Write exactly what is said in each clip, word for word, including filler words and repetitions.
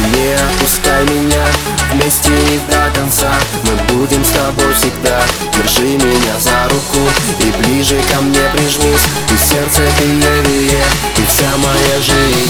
не отпускай меня, вместе и до конца. Мы будем с тобой всегда. Держи меня за руку и ближе ко мне прижмись. Ты сердце биение, ты вся моя жизнь.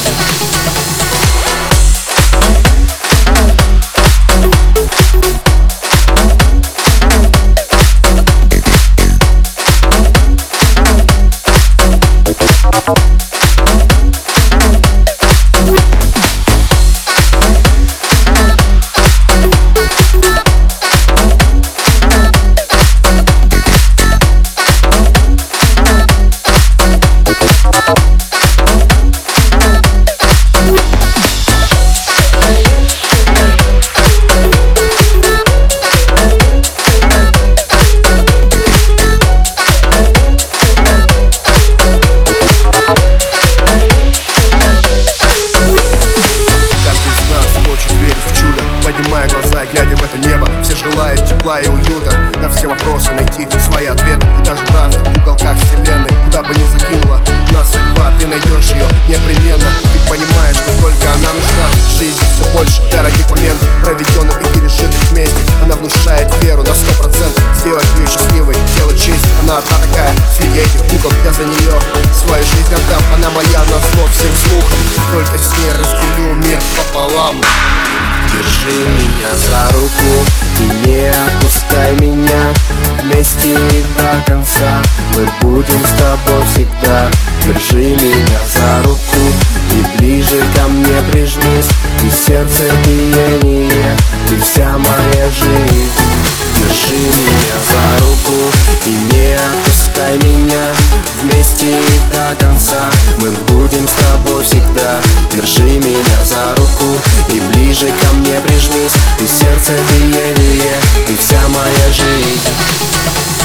Поднимая глаза и глядя в это небо, все желают тепла и уюта. На все вопросы найти свои ответы. И даже в разных уголках вселенной, куда бы ни закинула нас судьба, ты найдешь ее непременно. Ты понимаешь, что только она нужна. Жизнь все больше дорогих моментов, проведенных и пережитых вместе. Она внушает веру на сто процентов. Сделать ее счастливой, делать честь. Она одна такая, среди этих кукол. Я за нее свою жизнь отдам. Она моя на зло всем слухам. Только с ней разделю мир пополам. Держи меня за руку и не отпускай меня, вместе и до конца. Мы будем с тобой всегда. Держи меня за руку и ближе ко мне прижмись. Ты сердце биение, ты вся моя жизнь. Держи меня за руку и не отпускай меня, вместе и до конца. Мы будем с тобой всегда. Держи меня за руку и ближе ко мне прижмись. Ты сердце биение, ты вся моя жизнь.